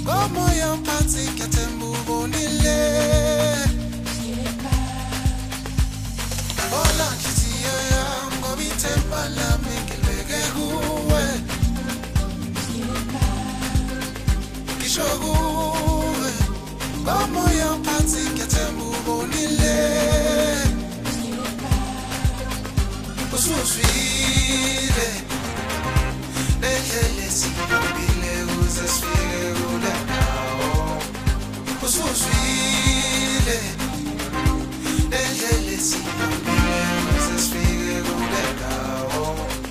Komoya mphatsi ngiyathemba ubonile. Hola nhliziyo yami ngoba ithemba lami ngilibeke kuwe. Ngisho kuwe komoya mphatsi ngiyathemba ubonile. Ususwile lendlela esihambile ukuze sifike kule ndawo. Ususwile lendlela esihambile ukuze sifike kule ndawo.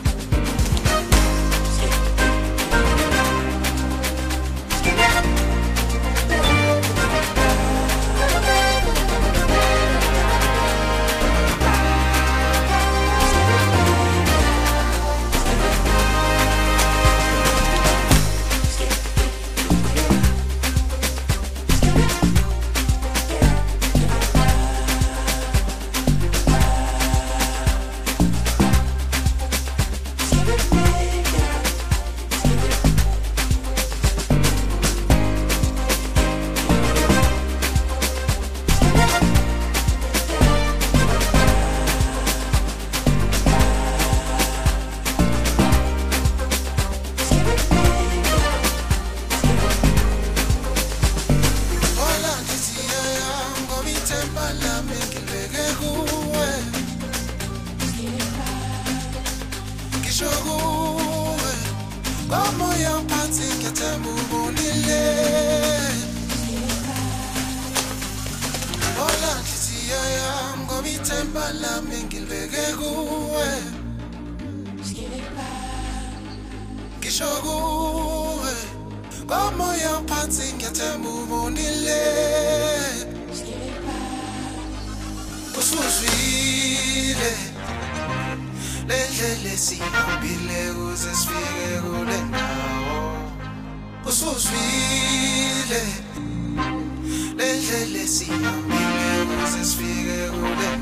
Komoya mphatsi ngiyathemba ubonile. Hola nhliziyo yami ngoba ithemba lami ngilibeke kuwe. Ngisho kuwe komoya mphatsi ngiyathemba ubonile. Ususwile lendlela esihambile ukuze sifike kule ndawo. Ususwile lendlela esihambile ukuze sifike kule ndawo.